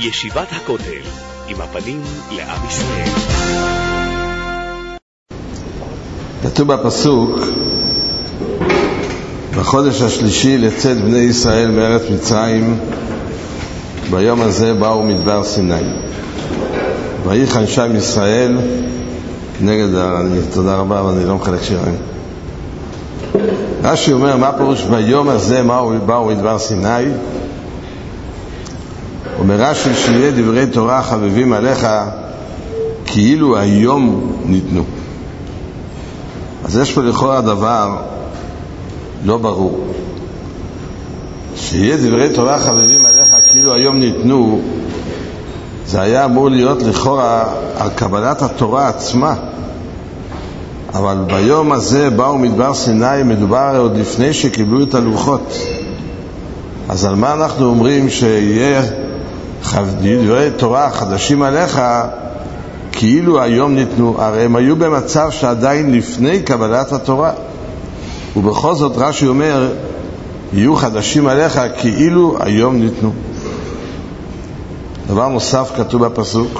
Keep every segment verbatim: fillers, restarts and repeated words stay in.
ישיבת הכותל, עם הפנים לעם ישראל. כתוב בפסוק, בחודש השלישי לצאת בני ישראל מארץ מצרים, ביום הזה באו מדבר סיני. ויחן שם ישראל נגד הרעים. תודה רבה, אבל אני לא מחלק שיריים. רש"י אומר, מה פירוש ביום הזה באו מדבר סיני? אומר רש"י, שיהיה דברי תורה חביבים עליך כאילו היום ניתנו. אז יש פה לכאורה דבר לא ברור. שיהיה דברי תורה חביבים עליך כאילו היום ניתנו, זה היה אמור להיות לכאורה על קבלת התורה עצמה. אבל ביום הזה באו מדבר סיני, מדובר עוד לפני שקיבלו את הלוחות. אז על מה אנחנו אומרים שיהיה דברי תורה חדשים עליך כאילו היום ניתנו? הרי הם היו במצב שעדיין לפני קבלת התורה, ובכל זאת רש"י אומר יהיו חדשים עליך כאילו היום ניתנו. דבר נוסף כתוב בפסוק,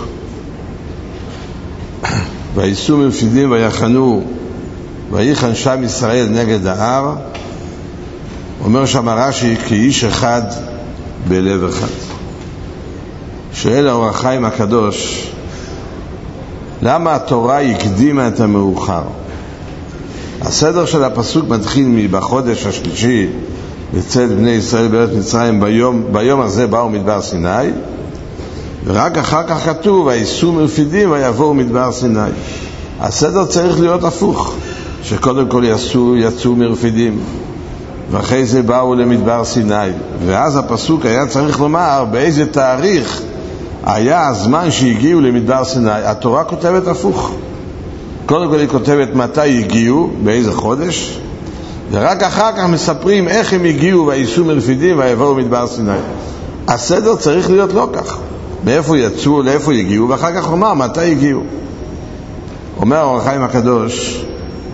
ויסעו מרפידים ויחנו ויחן שם ישראל נגד ההר. אומר שם רש"י כאיש אחד בלב אחד. שואל האור החיים הקדוש, למה התורה הקדימה את המאוחר? הסדר של הפסוק מתחיל מבחודש השלישי לצאת בני ישראל בארץ מצרים, ביום, ביום הזה באו מדבר סיני, ורק אחר כך כתוב ויסעו מרפידים ויבואו מדבר סיני. הסדר צריך להיות הפוך, שקודם כל יצאו, יצאו מרפידים ואחרי זה באו למדבר סיני, ואז הפסוק היה צריך לומר באיזה תאריך היה הזמן שהגיעו למדבר סיני. התורה כותבת הפוך, קודם כל היא כותבת מתי הגיעו, באיזה חודש, ורק אחר כך מספרים איך הם הגיעו ויסעו מרפידים ויבואו מדבר סיני. הסדר צריך להיות לא כך, מאיפה יצאו, לאיפה הגיעו, ואחר כך אומר מתי הגיעו. אומר האור החיים הקדוש,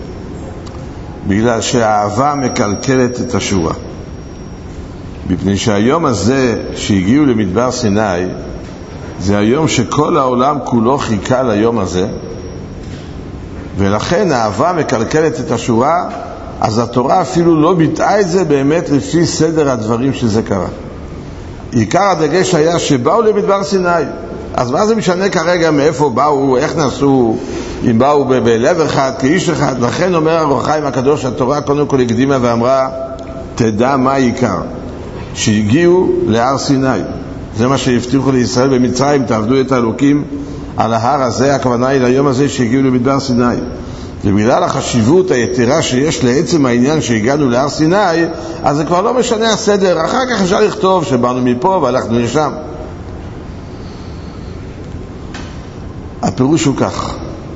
בגלל שהאהבה מקלקלת את השורה. מפני שהיום הזה שהגיעו למדבר סיני זה היום שכל העולם כולו חיכה ליום הזה, ולכן האהבה מקלקלת את השורה. אז התורה אפילו לא ביטאה את זה באמת לפי סדר הדברים שזה קרה. עיקר הדגש היה שבאו למדבר סיני. אז מה זה משנה כרגע מאיפה באו, איך נסעו, אם באו ב- בלב אחד, כאיש אחד? לכן אומר האור החיים הקדוש, התורה קודם כל הקדימה ואמרה, תדע מה העיקר, שהגיעו להר סיני. זה מה שהבטיחו לישראל במצרים, תעבדו את האלוקים על ההר הזה. הכוונה היא ליום הזה שהגיעו למדבר סיני. ובגלל החשיבות היתרה שיש לעצם העניין שהגענו להר סיני, אז זה כבר לא משנה הסדר. אחר כך אפשר לכתוב שבאנו מפה והלכנו לשם. הפירוש הוא כך,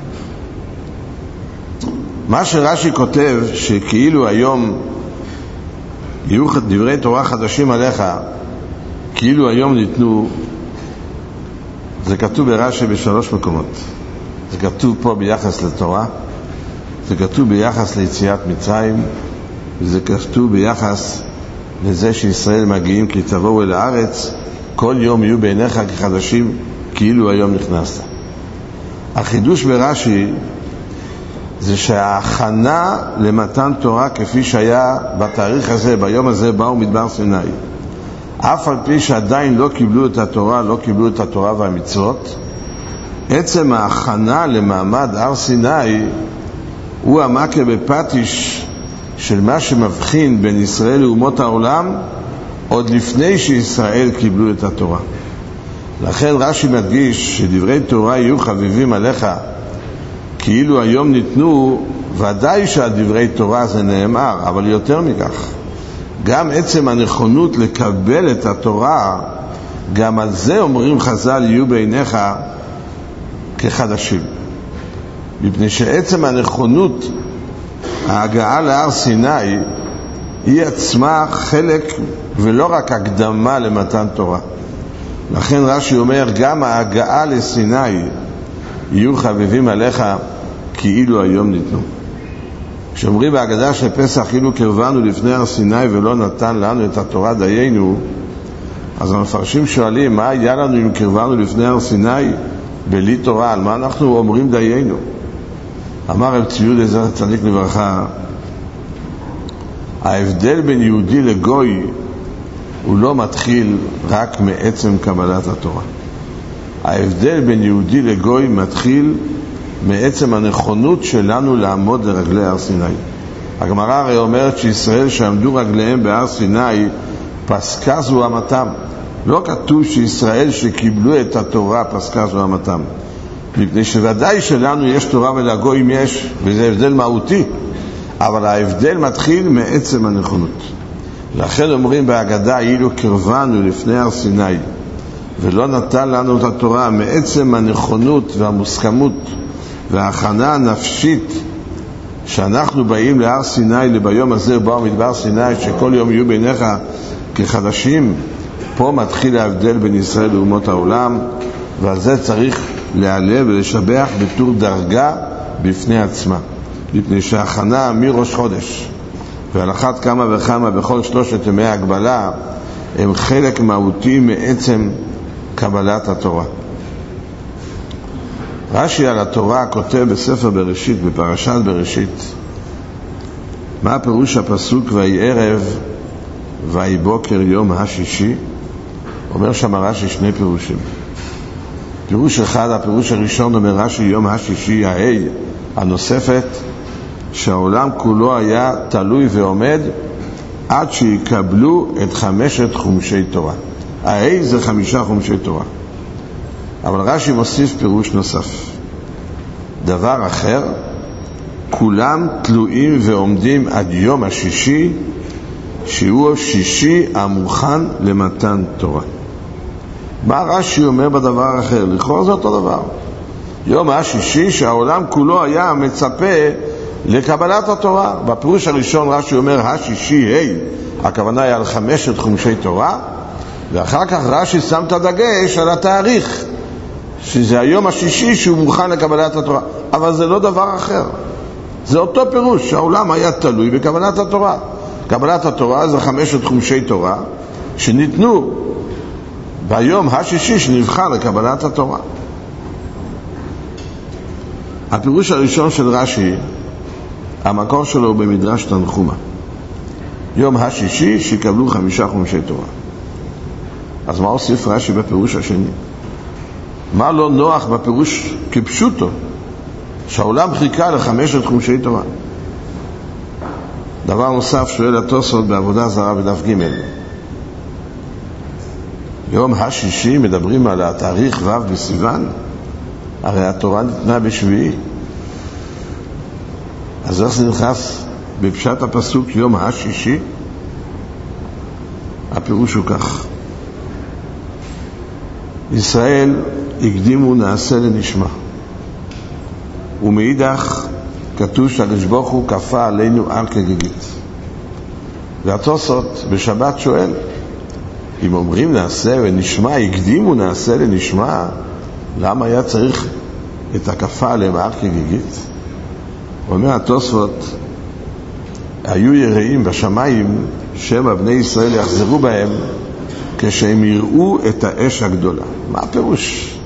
מה שרש"י כותב שכאילו היום יהיו דברי תורה חדשים עליך כאילו היום ניתנו, זה כתוב ברש"י בשלוש מקומות. זה כתוב פה ביחס לתורה, זה כתוב ביחס ליציאת מצרים, וזה כתוב ביחס לזה שישראל מגיעים כי תבואו אל הארץ, כל יום יהיו בעיניך כחדשים כאילו היום נכנסת. החידוש ברש"י זה שההכנה למתן תורה כפי שהיה בתאריך הזה, ביום הזה באו מדבר סיני, אף על פי שעדיין לא קיבלו את התורה, לא קיבלו את התורה והמצוות, עצם ההכנה למעמד הר סיני הוא המכה בפטיש של מה שמבחין בין ישראל לאומות העולם עוד לפני שישראל קיבלו את התורה. לכן רש"י מדגיש שדברי תורה יהיו חביבים עליך כאילו היום ניתנו. ודאי שהדברי תורה זה נאמר, אבל יותר מכך, גם עצם הנכונות לקבל את התורה, גם על זה אומרים חז"ל יהיו בעיניך כחדשים. מפני שעצם הנכונות, ההגעה להר סיני, היא עצמה חלק ולא רק הקדמה למתן תורה. לכן רש"י אומר גם ההגעה לסיני יהיו חביבים עליך כאילו היום ניתנו. כשאומרים בהגדה של פסח אילו קרבנו לפני הר סיני ולא נתן לנו את התורה דיינו, אז המפרשים שואלים, מה היה לנו אם קרבנו לפני הר סיני בלי תורה? על מה אנחנו אומרים דיינו? אמר רב צבי יהודה זכר צדיק לברכה, ההבדל בין יהודי לגוי הוא לא מתחיל רק מעצם קבלת התורה. ההבדל בין יהודי לגוי מתחיל מעצם הנכונות שלנו לעמוד לרגלי הר סיני. הגמרא הרי אומרת שישראל שעמדו רגליהם בהר סיני פסקה זוהמתם. לא כתוב שישראל שקיבלו את התורה פסקה זוהמתם, מפני שוודאי שלנו יש תורה ולגויים יש, וזה הבדל מהותי, אבל ההבדל מתחיל מעצם הנכונות. לכן אומרים בהגדה, אילו קרבנו לפני הר סיני ולא נתן לנו את התורה, מעצם הנכונות והמוסכמות וההכנה הנפשית שאנחנו באים להר סיני, לביום הזה באו מדבר סיני שכל יום יהיו בעיניך כחדשים. פה מתחיל ההבדל בין ישראל לאומות העולם, ועל זה צריך להעלב ולשבח בתור דרגה בפני עצמה, מפני שההכנה מראש חודש ועל אחת כמה וכמה בכל שלושת ימי ההגבלה הם חלק מהותי מעצם קבלת התורה. רש"י על התורה כותב בספר בראשית, בפרשת בראשית, מה פירוש הפסוק ויהי ערב ויהי בוקר יום השישי? אומר שם רש"י שני פירושים. פירוש אחד, הפירוש הראשון אומר רש"י, יום השישי ההי הנוספת, שהעולם כולו היה תלוי ועומד עד שיקבלו את חמשת חומשי תורה. ההי זה חמישה חומשי תורה. אבל רש"י מוסיף פירוש נוסף, דבר אחר, כולם תלויים ועומדים עד יום השישי, שהוא השישי המוכן למתן תורה. מה רש"י אומר בדבר אחר? לכאורה זה אותו דבר. יום השישי שהעולם כולו היה מצפה לקבלת התורה. בפירוש הראשון רש"י אומר השישי, היי, הכוונה היא על חמשת חומשי תורה, ואחר כך רש"י שם את הדגש על התאריך, שזה היום השישי שהוא מוכן לקבלת התורה. אבל זה לא דבר אחר, זה אותו פירוש, שהעולם היה תלוי בקבלת התורה. קבלת התורה זה חמשת חומשי תורה שניתנו ביום השישי שנבחר לקבלת התורה. הפירוש הראשון של רש"י, המקור שלו הוא במדרש תנחומה, יום השישי שיקבלו חמישה חומשי תורה. אז מה הוסיף רש"י בפירוש השני? מה לא נוח בפירוש כפשוטו, שהעולם חיכה לחמשת חומשי תורה? דבר נוסף שואל התוספות בעבודה זרה בדף ג', יום השישי מדברים על התאריך ו' בסיוון, הרי התורה ניתנה בשביעי, אז איך זה נכנס בפשט הפסוק יום השישי? הפירוש הוא כך, ישראל הקדימו נעשה לנשמה, ומאידך כתוב שהקדוש ברוך הוא כפה עלינו הר כגיגית. והתוספות בשבת שואל, אם אומרים נעשה ונשמע, הקדימו נעשה לנשמע, למה היה צריך את הכפה עליהם הר כגיגית? אומר התוספות, היו יראים בשמיים שמא בני ישראל יחזרו בהם כשהם יראו את האש הגדולה. מה הפירוש?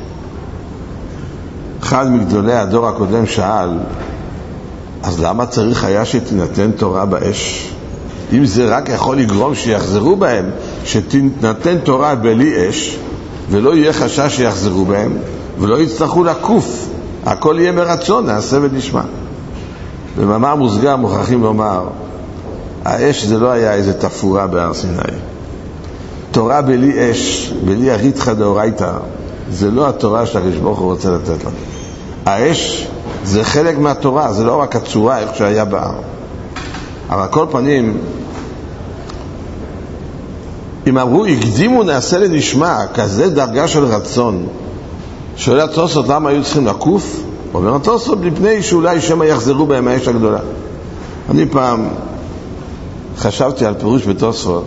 אחד מגדולי הדור הקודם שאל, אז למה צריך היה שתינתן תורה באש? אם זה רק יכול לגרום שיחזרו בהם, שתינתן תורה בלי אש, ולא יהיה חשש שיחזרו בהם, ולא יצטרכו לקוף, הכל יהיה מרצון, נעשה ונשמע. במאמר מוסגר מוכרחים לומר, האש זה לא היה איזה תפורה בהר סיני. תורה בלי אש, בלי הריתחא דאורייתא, זה לא התורה שהקדוש ברוך הוא רוצה לתת לנו. האש זה חלק מהתורה, זה לא רק הצורה איך שהיה בהר. אבל כל פנים, אם אמרו הקדימו נעשה לנשמע, כזה דרגה של רצון, שואל התוספות למה היו צריכים לקוף? אומר התוספות מפני שאולי שמא יחזרו בהם האש הגדולה. אני פעם חשבתי על פירוש בתוספות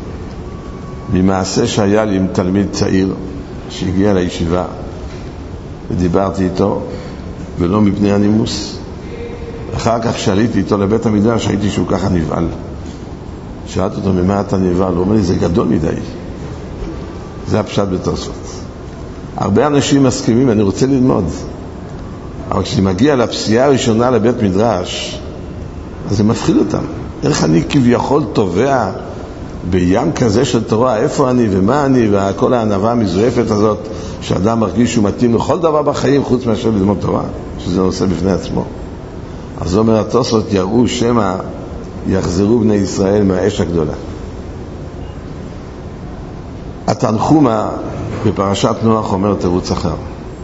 ממעשה שהיה לי עם תלמיד צעיר שהגיע לישיבה, ודיברתי איתו ולא מפני הנימוס. אחר כך שאליתי איתו לבית המדרש, הייתי שהוא ככה נבעל. שאלתי אותו, ממה אתה נבעל? הוא אומר לי, זה גדול מדי. זה הפשט בתוספות. הרבה אנשים מסכימים, אני רוצה ללמוד. אבל כשאני מגיע לפסיעה הראשונה לבית מדרש, אז זה מפחיד אותם. איך אני כביכול תובע בים כזה של תורה, איפה אני ומה אני, וכל הענווה המזויפת הזאת, שאדם מרגיש שהוא מתאים לכל דבר בחיים חוץ מאשר ללמוד תורה, שזה נושא בפני עצמו. אז אומר התוספות, יראו שמא יחזרו בני ישראל מהאש הגדולה. התנחומה בפרשת נוח אומר תירוץ אחר.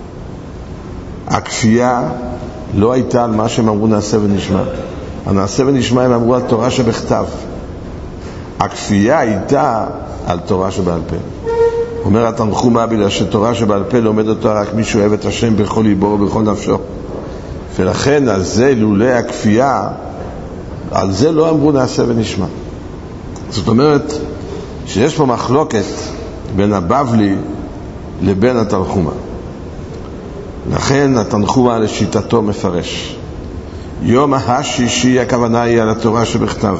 הכפייה לא הייתה על מה שהם אמרו נעשה ונשמע. הנעשה ונשמע הם אמרו על תורה שבכתב. הכפייה הייתה על תורה שבעל פה. אומר התנחומה, בגלל שתורה שבעל פה לומד אותה רק מי שאוהב את השם בכל ליבו ובכל נפשו. ולכן על זה לולא הכפייה, על זה לא אמרו נעשה ונשמע. זאת אומרת שיש פה מחלוקת בין הבבלי לבין התנחומה. לכן התנחומה לשיטתו מפרש. יום השישי הכוונה היא על התורה שבכתב.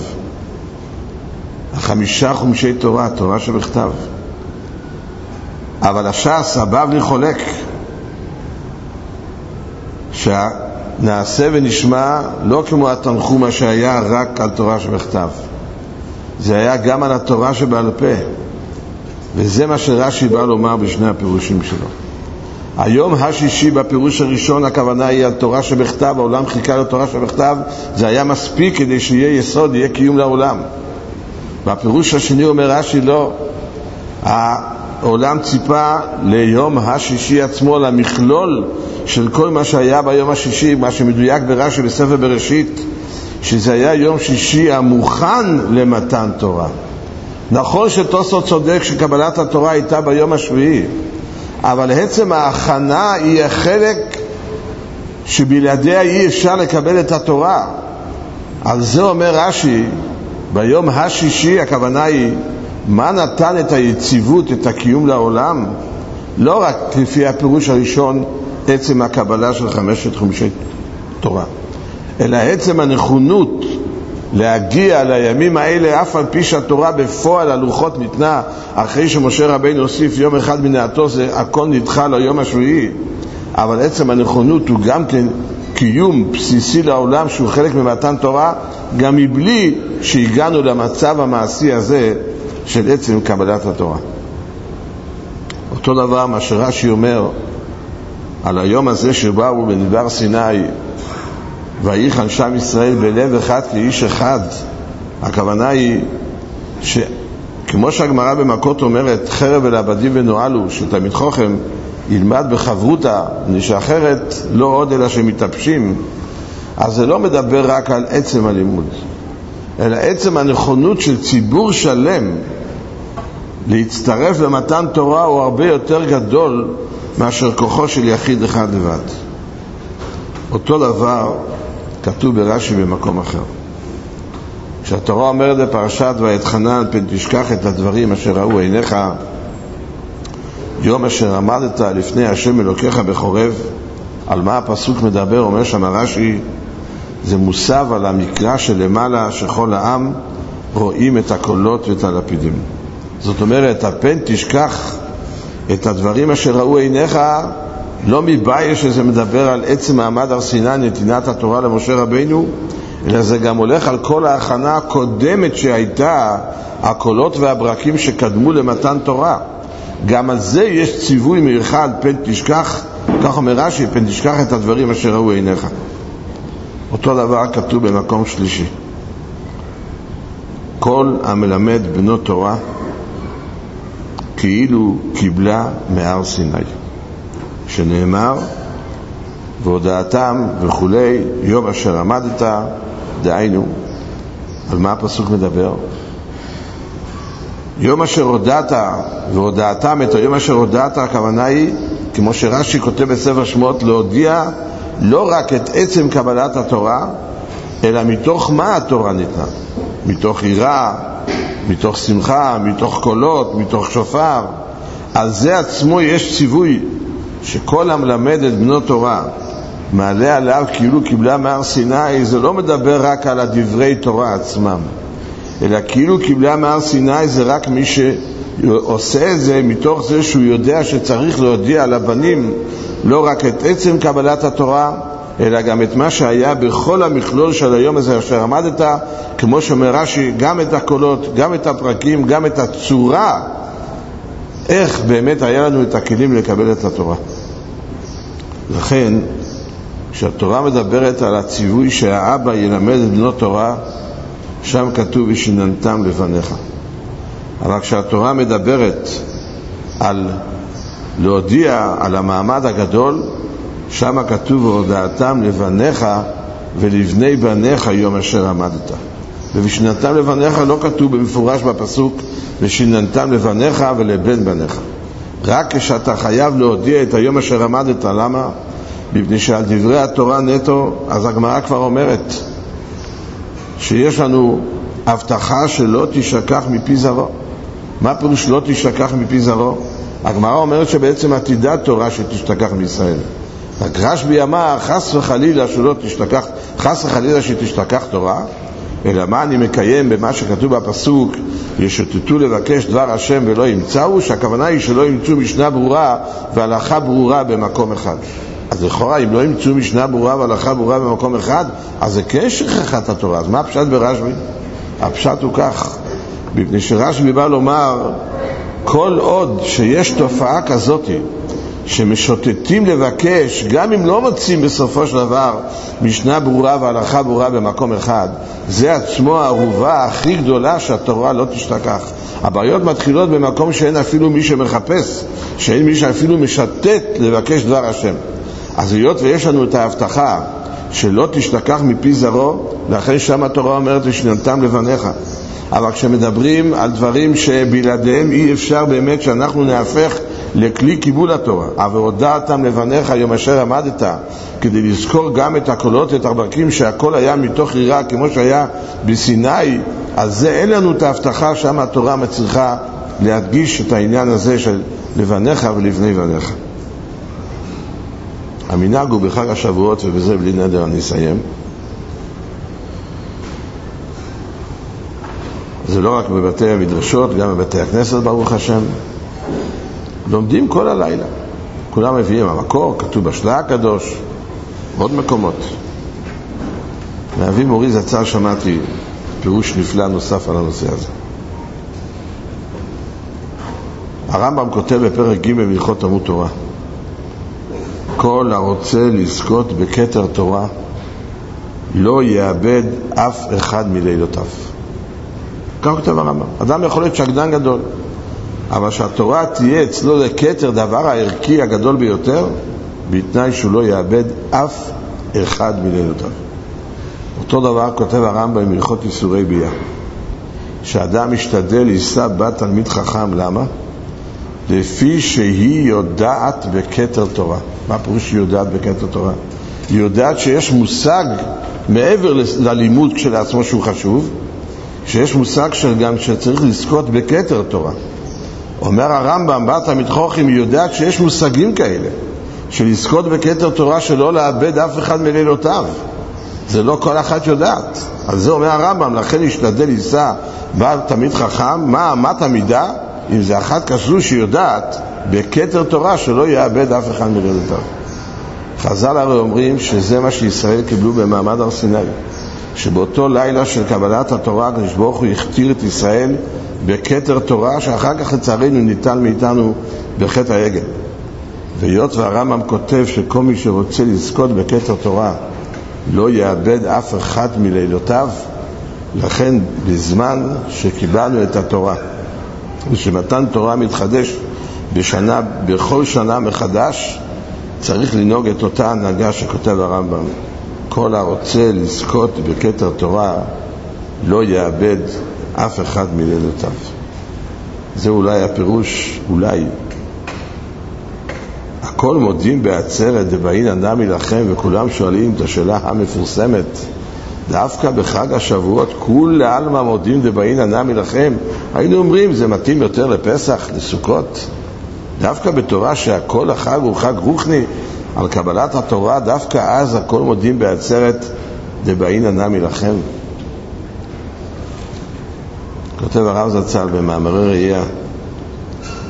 החמישה חומשי תורה, תורה שבכתב. אבל הש"ס, הבבלי חולק שנעשה ונשמע לא כמו התנחומה שהיה רק על תורה שבכתב. זה היה גם על התורה שבעל פה. וזה מה שרש"י בא לומר בשני הפירושים שלו. היום השישי בפירוש הראשון הכוונה היא על תורה שבכתב, העולם חיכה לתורה שבכתב, זה היה מספיק כדי שיהיה יסוד, יהיה קיום לעולם. בפירוש השני אומר רש"י לא, העולם ציפה ליום השישי עצמו, למכלול של כל מה שהיה ביום השישי, מה שמדויק ברש"י בספר בראשית, שזה היה יום שישי המוכן למתן תורה. נכון שתוספות צודק שקבלת התורה הייתה ביום השביעי, אבל עצם ההכנה היא החלק שבלעדיה אי אפשר לקבל את התורה. על זה אומר רש"י, ביום השישי הכוונה היא מה נתן את היציבות, את הקיום לעולם, לא רק לפי הפירוש הראשון עצם הקבלה של חמשת חומשי תורה, אלא עצם הנכונות להגיע לימים האלה, אף על פי שהתורה בפועל הלוחות ניתנה אחרי שמשה רבינו הוסיף יום אחד מנעתו, זה הכל נדחה ליום השביעי, אבל עצם הנכונות הוא גם כן קיום בסיסי לעולם שהוא חלק ממתן תורה, גם מבלי שהגענו למצב המעשי הזה של עצם קבלת התורה. אותו דבר מה שרש"י אומר על היום הזה שבאו בנבר סיני ויחן שם ישראל בלב אחד כאיש אחד. הכוונה היא שכמו שהגמרא במכות אומרת חרב אל עבדים ונועלו, שתלמיד חכם ילמד בחברותה, שאחרת לא עוד אלא שמתאפשים, אז זה לא מדבר רק על עצם הלימוד, אלא עצם הנכונות של ציבור שלם להצטרף למתן תורה הוא הרבה יותר גדול מאשר כוחו של יחיד אחד לבד. אותו דבר כתוב ברש"י במקום אחר. כשהתורה אומרת בפרשת ויתחנן פן תשכח את הדברים אשר ראו עיניך יום אשר עמדת לפני השם אלוקיך בחורב, על מה הפסוק מדבר? אומר שם רש"י, זה מוסב על המקרא שלמעלה שכל העם רואים את הקולות ואת הלפידים. זאת אומרת, הפן תשכח את הדברים אשר ראו עיניך, לא מבעיה שזה מדבר על עצם מעמד הר סיני, נתינת התורה למשה רבינו, אלא זה גם הולך על כל ההכנה הקודמת שהייתה, הקולות והברקים שקדמו למתן תורה. גם על זה יש ציווי מיוחד, פן תשכח, כך אומר רש"י, פן תשכח את הדברים אשר ראו עיניך. אותו דבר כתוב במקום שלישי, כל המלמד בנו תורה כאילו קיבלה מהר סיני, שנאמר והודעתם וכולי יום אשר עמדת. דהיינו, על מה הפסוק מדבר? יום אשר הודעת והודעתם את היום אשר הודעת, הכוונה היא כמו שרש"י כותב בספר שמות, להודיע לא רק את עצם קבלת התורה, אלא מתוך מה התורה ניתנה, מתוך יראה, מתוך שמחה, מתוך קולות, מתוך שופר. על זה עצמו יש ציווי שכל המלמד את בנו תורה מעלה עליו כאילו קיבלה מהר סיני. זה לא מדבר רק על הדברי תורה עצמם, אלא כאילו קיבלה מהר סיני זה רק מי עושה את זה מתוך זה שהוא יודע שצריך להודיע לבנים לא רק את עצם קבלת התורה, אלא גם את מה שהיה בכל המכלול של היום הזה אשר עמדת, כמו שאומר רש"י, גם את הקולות, גם את הפרקים, גם את הצורה, איך באמת היה לנו את הכלים לקבל את התורה. לכן, כשהתורה מדברת על הציווי שהאבא ילמד את בנו תורה, שם כתוב ושיננתם לבניך. אבל כשהתורה מדברת על להודיע על המעמד הגדול, שם כתוב והודעתם לבניך ולבני בניך יום אשר עמדת. ושיננתם לבניך לא כתוב במפורש בפסוק ושיננתם לבניך ולבן בניך. רק כשאתה חייב להודיע את היום אשר עמדת. למה? מפני שעל דברי התורה נטו, אז הגמרא כבר אומרת שיש לנו הבטחה שלא תשכח מפי זרעו. מה פירוש לא תשכח מפי זרעו? הגמרא אומרת שבעצם עתידה תורה שתשתכח מישראל. רק רש"י אמר חס וחלילה שלא תשתכח, חס וחלילה שתשתכח תורה, אלא מה אני מקיים במה שכתוב בפסוק ישוטטו לבקש דבר השם ולא ימצאו, שהכוונה היא שלא ימצאו משנה ברורה והלכה ברורה במקום אחד. אז לכאורה אם לא ימצאו משנה ברורה והלכה ברורה במקום אחד, אז זה כן שכחת התורה. אז מה הפשט ברש"י? הפשט הוא כך, מפני שרש"י בא לומר כל עוד שיש תופעה כזאת שמשוטטים לבקש, גם אם לא מוצאים בסופו של דבר משנה ברורה והלכה ברורה במקום אחד, זה עצמו הערובה הכי גדולה שהתורה לא תשתכח. הבעיות מתחילות במקום שאין אפילו מי שמחפש, שאין מי שאפילו משתת לבקש דבר השם. אז היות ויש לנו את ההבטחה שלא תשתכח מפי זרעו, לכן שם התורה אומרת ושיננתם לבניך. אבל כשמדברים על דברים שבלעדיהם אי אפשר באמת שאנחנו נהפך לכלי קיבול התורה, והודעתם לבניך יום אשר עמדת, כדי לזכור גם את הקולות, את הפרקים, שהכל היה מתוך יראה כמו שהיה בסיני, אז זה אין לנו את ההבטחה. שם התורה מצריכה להדגיש את העניין הזה של לבניך ולבני בניך. המנהג הוא בחג השבועות, ובזה בלי נדר אני אסיים. זה לא רק בבתי המדרשות, גם בבתי הכנסת ברוך השם. לומדים כל הלילה. כולם מביאים המקור, כתוב בשלה הקדוש, עוד מקומות. מאבי מורי זצ"ל שמעתי פירוש נפלא נוסף על הנושא הזה. הרמב"ם כותב בפרק ג' בהלכות תלמוד תורה, כל הרוצה לזכות בכתר תורה לא יאבד אף אחד מלילותיו. כך כותב הרמב"ם. אדם יכול להיות שקדן גדול, אבל שהתורה תהיה אצלו לכתר, דבר הערכי הגדול ביותר, בתנאי שהוא לא יאבד אף אחד מלילותיו. אותו דבר כותב הרמב"ם בהלכות איסורי ביאה, שאדם משתדל לישא בת תלמיד חכם. למה? לפי שהיא יודעת בכתר תורה. מה פירוש שהיא יודעת בכתר תורה? היא יודעת שיש מושג מעבר ללימוד כשלעצמו שהוא חשוב, שיש מושג שגם שצריך לזכות בכתר תורה. אומר הרמב"ם, בת תלמיד חכם, היא יודעת שיש מושגים כאלה של לזכות בכתר תורה, שלא לאבד אף אחד מלילותיו. זה לא כל אחת יודעת. אז זה אומר הרמב"ם, לכן ישתדל לישא בת תלמיד חכם. מה אמת המידה? אם זה אחת כזו שיודעת בכתר תורה שלא יאבד אף אחד מלילותיו. חז"ל הרי אומרים שזה מה שישראל קיבלו במעמד הר סיני, שבאותו לילה של קבלת התורה הקדוש ברוך הוא הכתיר את ישראל בכתר תורה, שאחר כך לצערנו ניתן מאיתנו בחטא העגל. והיות והרמב"ם כותב שכל מי שרוצה לזכות בכתר תורה לא יאבד אף אחד מלילותיו, לכן בזמן שקיבלנו את התורה ושמתן תורה מתחדש בשנה, בכל שנה מחדש, צריך לנהוג את אותה הנהגה שכותב הרמב"ם, כל הרוצה לזכות בכתר תורה לא יאבד אף אחד מלילותיו. זה אולי הפירוש, אולי הכל מודים בעצרת דבעין אדם מלחם, וכולם שואלים את השאלה המפורסמת, דווקא בחג השבועות כול לעלמא מודים דבעין אדם מלחם. היינו אומרים זה מתאים יותר לפסח, לסוכות. דווקא בתורה שהכל החג הוא חג רוחני, על קבלת התורה, דווקא אז הכל מודים בעצרת דבעין אדם מלחם. כותב הרב זצ"ל במאמרי ראייה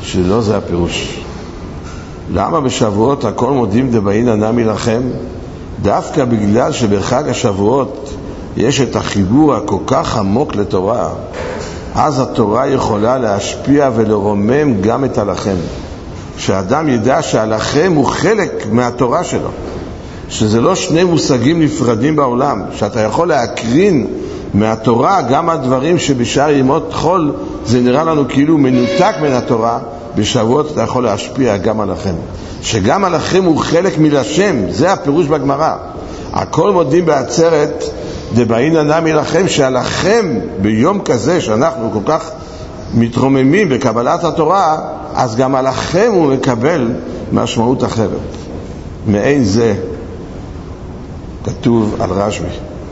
שלא זה הפירוש. למה בשבועות הכל מודים דבעין הנמי לכם? דווקא בגלל שבחג השבועות יש את החיבור הכל כך עמוק לתורה, אז התורה יכולה להשפיע ולרומם גם את הלחם. שהאדם ידע שהלחם הוא חלק מהתורה שלו, שזה לא שני מושגים נפרדים בעולם, שאתה יכול להקרין מהתורה גם הדברים שבשאר ימות חול זה נראה לנו כאילו מנותק מן התורה, בשבועות אתה יכול להשפיע גם עליכם, שגם עליכם הוא חלק מלשם. זה הפירוש בגמרא, הכל מודים בעצרת דבעין הנמי לכם, שעליכם ביום כזה שאנחנו כל כך מתרוממים בקבלת התורה, אז גם עליכם הוא מקבל משמעות אחרת. מעין זה כתוב על רשב"י.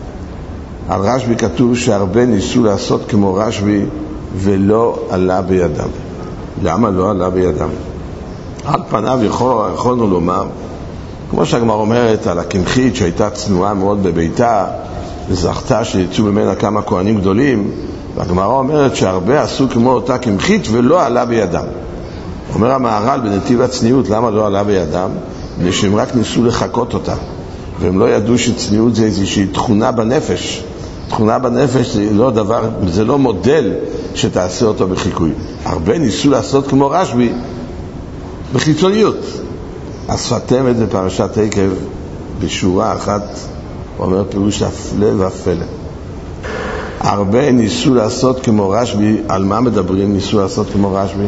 על רשב"י כתוב שהרבה ניסו לעשות כמו רשב"י ולא עלה בידם. למה לא עלה בידם? על פניו יכול, יכולנו לומר, כמו שהגמרא אומרת על הקמחית שהייתה צנועה מאוד בביתה וזכתה שיצאו ממנה כמה כהנים גדולים, והגמרא אומרת שהרבה עשו כמו אותה קמחית ולא עלה בידם. אומר המהר"ל בנתיב הצניעות, למה לא עלה בידם? בגלל שהם רק ניסו לחקות אותה, והם לא ידעו שצניעות זה איזושהי תכונה בנפש. תכונה בנפש זה לא דבר, זה לא מודל שתעשה אותו בחיקוי. הרבה ניסו לעשות כמו רשב"י בחיצוניות. השפת אמת בפרשת עקב בשורה אחת אומר פירוש הפלא והפלא. הרבה ניסו לעשות כמו רשב"י. על מה מדברים ניסו לעשות כמו רשב"י?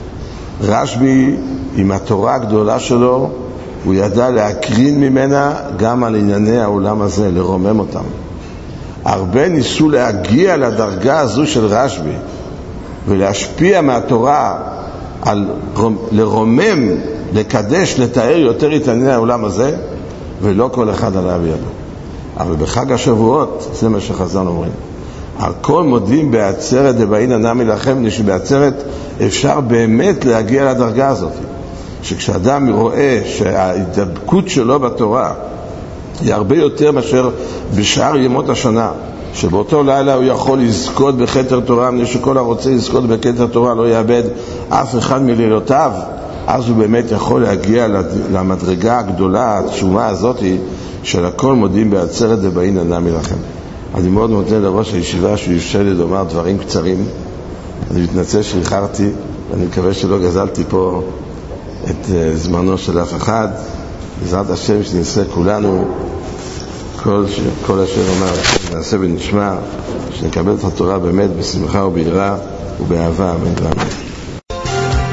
רשב"י עם התורה הגדולה שלו הוא ידע להקרין ממנה גם על ענייני העולם הזה, לרומם אותם. הרבה ניסו להגיע לדרגה הזו של רשב"י ולהשפיע מהתורה על לרומם, לקדש, לתאר יותר את ענייני העולם הזה, ולא כל אחד עלה בידו. אבל בחג השבועות זה מה שחז"ל אומרים, הכל מודים בעצרת דבעין הנמי לכם, שבעצרת אפשר באמת להגיע לדרגה הזאת, שכשאדם רואה שההתדבקות שלו בתורה היא הרבה יותר מאשר בשאר ימות השנה, שבאותו לילה הוא יכול לזכות בכתר תורה, מפני שכל הרוצה לזכות בכתר תורה לא יאבד אף אחד מלילותיו, אז הוא באמת יכול להגיע למדרגה הגדולה, העצומה הזאת, של הכל מודים בעצרת דבעין הנמי לכם. אני מאוד מודה לראש הישיבה שהוא אפשר לי לומר דברים קצרים. אני מתנצל שאיחרתי, ואני מקווה שלא גזלתי פה את זמנו של אף אחד. בעזרת השם שנעשה כולנו כל, ש... כל אשר אומר נעשה ונשמע, שנקבל את התורה באמת בשמחה וביראה ובאהבה. אמן ואמן.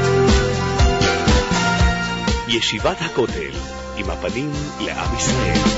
ישיבת הכותל, עם הפנים לעם ישראל.